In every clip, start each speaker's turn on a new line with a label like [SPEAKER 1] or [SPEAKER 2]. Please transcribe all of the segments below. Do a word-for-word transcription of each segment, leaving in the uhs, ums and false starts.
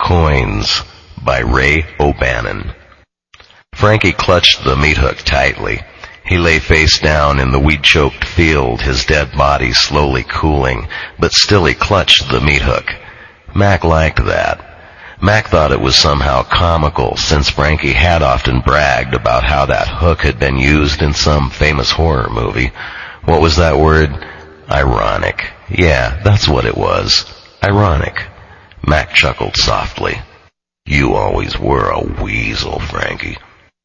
[SPEAKER 1] Coins by Ray O'Bannon. Frankie clutched the meat hook tightly. He lay face down in the weed-choked field, his dead body slowly cooling, but still he clutched the meat hook. Mac liked that. Mac thought it was somehow comical, since Frankie had often bragged about how that hook had been used in some famous horror movie. What was that word? Ironic. Yeah, that's what it was. Ironic. Mac chuckled softly. You always were a weasel, Frankie.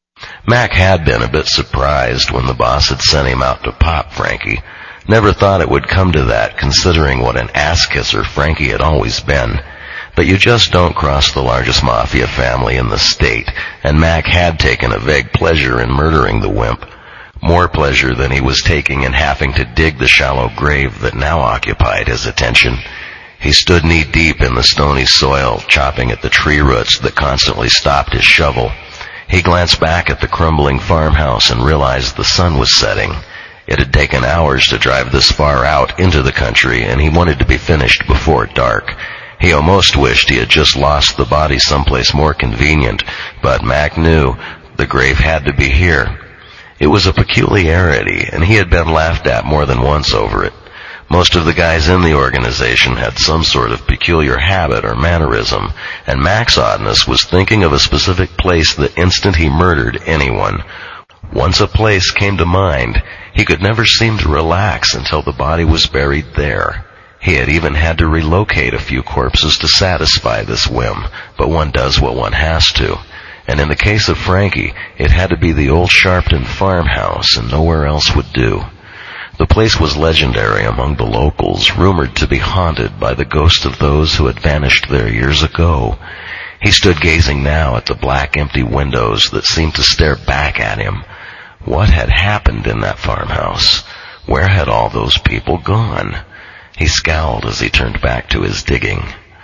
[SPEAKER 1] Mac had been a bit surprised when the boss had sent him out to pop Frankie. Never thought it would come to that, considering what an ass-kisser Frankie had always been. But you just don't cross the largest mafia family in the state, and Mac had taken a vague pleasure in murdering the wimp. More pleasure than he was taking in having to dig the shallow grave that now occupied his attention. He stood knee-deep in the stony soil, chopping at the tree roots that constantly stopped his shovel. He glanced back at the crumbling farmhouse and realized the sun was setting. It had taken hours to drive this far out into the country, and he wanted to be finished before dark. He almost wished he had just lost the body someplace more convenient, but Mac knew the grave had to be here. It was a peculiarity, and he had been laughed at more than once over it. Most of the guys in the organization had some sort of peculiar habit or mannerism, and Mac's oddness was thinking of a specific place the instant he murdered anyone. Once a place came to mind, he could never seem to relax until the body was buried there. He had even had to relocate a few corpses to satisfy this whim, but one does what one has to. And in the case of Frankie, it had to be the old Sharpton farmhouse, and nowhere else would do. The place was legendary among the locals, rumored to be haunted by the ghost of those who had vanished there years ago. He stood gazing now at the black, empty windows that seemed to stare back at him. What had happened in that farmhouse? Where had all those people gone? He scowled as he turned back to his digging.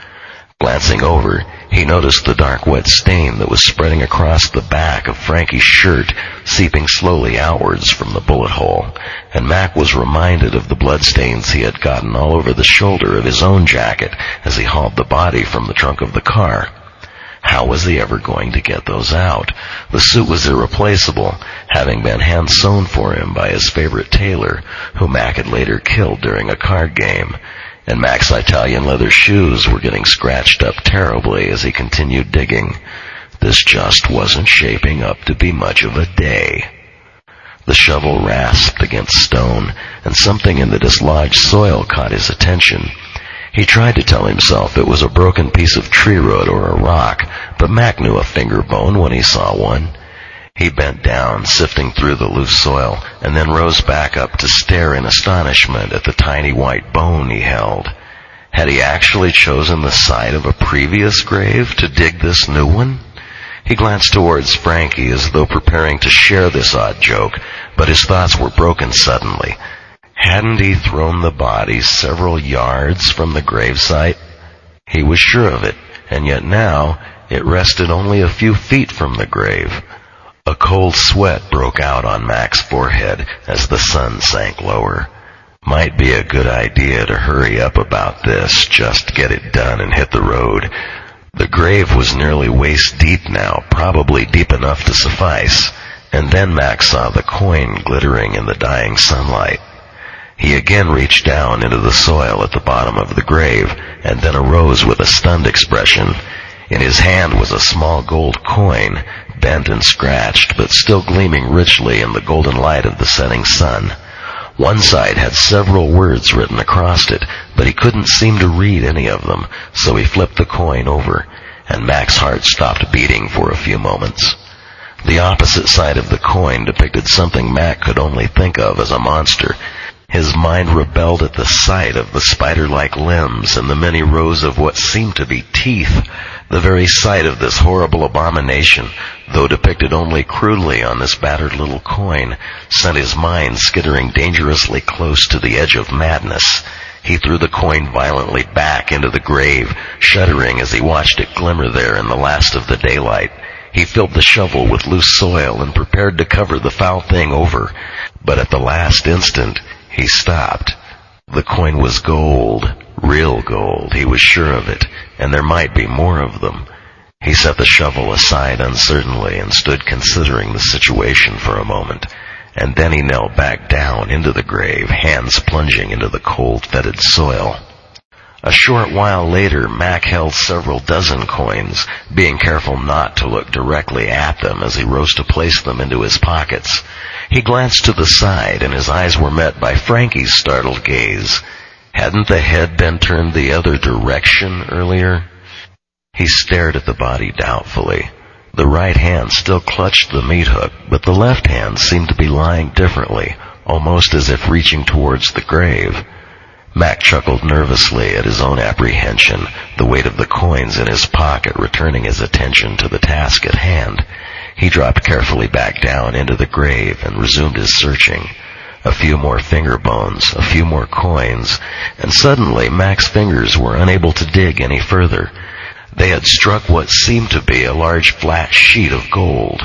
[SPEAKER 1] Glancing over, he noticed the dark wet stain that was spreading across the back of Frankie's shirt, seeping slowly outwards from the bullet hole, and Mac was reminded of the bloodstains he had gotten all over the shoulder of his own jacket as he hauled the body from the trunk of the car. How was he ever going to get those out? The suit was irreplaceable, having been hand-sewn for him by his favorite tailor, who Mac had later killed during a card game. And Mac's Italian leather shoes were getting scratched up terribly as he continued digging. This just wasn't shaping up to be much of a day. The shovel rasped against stone, and something in the dislodged soil caught his attention. He tried to tell himself it was a broken piece of tree root or a rock, but Mac knew a finger bone when he saw one. He bent down, sifting through the loose soil, and then rose back up to stare in astonishment at the tiny white bone he held. Had he actually chosen the site of a previous grave to dig this new one? He glanced towards Frankie as though preparing to share this odd joke, but his thoughts were broken suddenly. Hadn't he thrown the body several yards from the gravesite? He was sure of it, and yet now it rested only a few feet from the grave. A cold sweat broke out on Mac's forehead as the sun sank lower. Might be a good idea to hurry up about this, just get it done and hit the road. The grave was nearly waist deep now, probably deep enough to suffice, and then Mac saw the coin glittering in the dying sunlight. He again reached down into the soil at the bottom of the grave, and then arose with a stunned expression. In his hand was a small gold coin, bent and scratched, but still gleaming richly in the golden light of the setting sun. One side had several words written across it, but he couldn't seem to read any of them, so he flipped the coin over, and Mac's heart stopped beating for a few moments. The opposite side of the coin depicted something Mac could only think of as a monster. His mind rebelled at the sight of the spider-like limbs and the many rows of what seemed to be teeth. The very sight of this horrible abomination, though depicted only crudely on this battered little coin, sent his mind skittering dangerously close to the edge of madness. He threw the coin violently back into the grave, shuddering as he watched it glimmer there in the last of the daylight. He filled the shovel with loose soil and prepared to cover the foul thing over, but at the last instant he stopped. The coin was gold, Real gold, he was sure of it, and there might be more of them. He set the shovel aside uncertainly and stood considering the situation for a moment, and then he knelt back down into the grave, hands plunging into the cold, fetid soil. A short while later, Mac held several dozen coins, being careful not to look directly at them as he rose to place them into his pockets. He glanced to the side, and his eyes were met by Frankie's startled gaze. Hadn't the head been turned the other direction earlier? He stared at the body doubtfully. The right hand still clutched the meat hook, but the left hand seemed to be lying differently, almost as if reaching towards the grave. Mac chuckled nervously at his own apprehension, the weight of the coins in his pocket returning his attention to the task at hand. He dropped carefully back down into the grave and resumed his searching. A few more finger bones, a few more coins, and suddenly Mac's fingers were unable to dig any further. They had struck what seemed to be a large flat sheet of gold.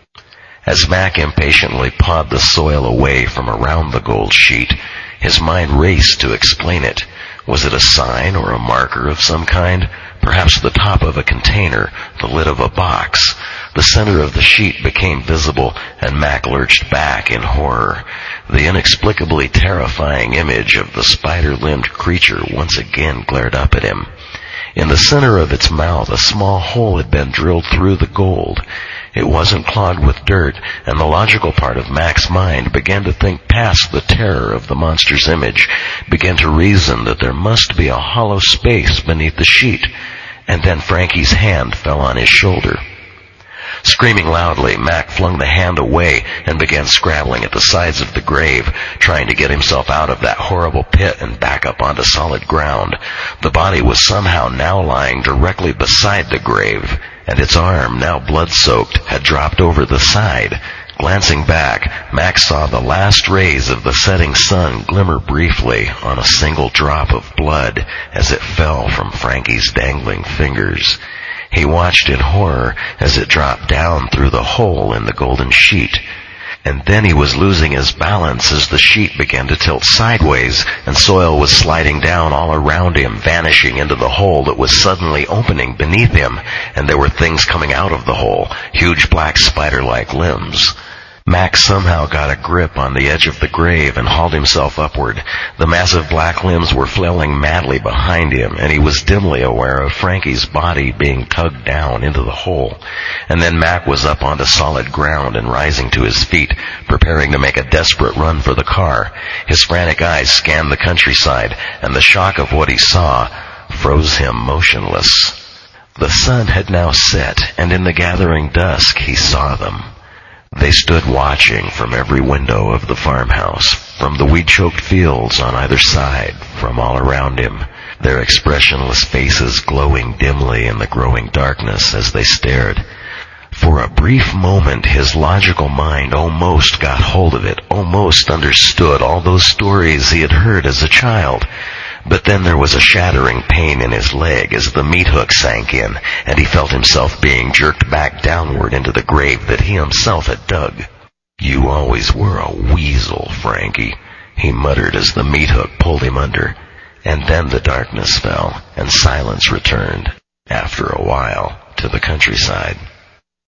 [SPEAKER 1] As Mac impatiently pawed the soil away from around the gold sheet, his mind raced to explain it. Was it a sign or a marker of some kind? Perhaps the top of a container, the lid of a box. The center of the sheet became visible, and Mac lurched back in horror. The inexplicably terrifying image of the spider-limbed creature once again glared up at him. In the center of its mouth, a small hole had been drilled through the gold. It wasn't clogged with dirt, and the logical part of Mac's mind began to think past the terror of the monster's image, began to reason that there must be a hollow space beneath the sheet, and then Frankie's hand fell on his shoulder. Screaming loudly, Mac flung the hand away and began scrabbling at the sides of the grave, trying to get himself out of that horrible pit and back up onto solid ground. The body was somehow now lying directly beside the grave, and its arm, now blood-soaked, had dropped over the side. Glancing back, Mac saw the last rays of the setting sun glimmer briefly on a single drop of blood as it fell from Frankie's dangling fingers. He watched in horror as it dropped down through the hole in the golden sheet. And then he was losing his balance as the sheet began to tilt sideways, and soil was sliding down all around him, vanishing into the hole that was suddenly opening beneath him, and there were things coming out of the hole, huge black spider-like limbs. Mac somehow got a grip on the edge of the grave and hauled himself upward. The massive black limbs were flailing madly behind him, and he was dimly aware of Frankie's body being tugged down into the hole. And then Mac was up onto solid ground and rising to his feet, preparing to make a desperate run for the car. His frantic eyes scanned the countryside, and the shock of what he saw froze him motionless. The sun had now set, and in the gathering dusk he saw them. They stood watching from every window of the farmhouse, from the weed-choked fields on either side, from all around him, their expressionless faces glowing dimly in the growing darkness as they stared. For a brief moment, his logical mind almost got hold of it, almost understood all those stories he had heard as a child. But then there was a shattering pain in his leg as the meat hook sank in, and he felt himself being jerked back downward into the grave that he himself had dug. "You always were a weasel, Frankie," he muttered as the meat hook pulled him under. And then the darkness fell, and silence returned, after a while, to the countryside.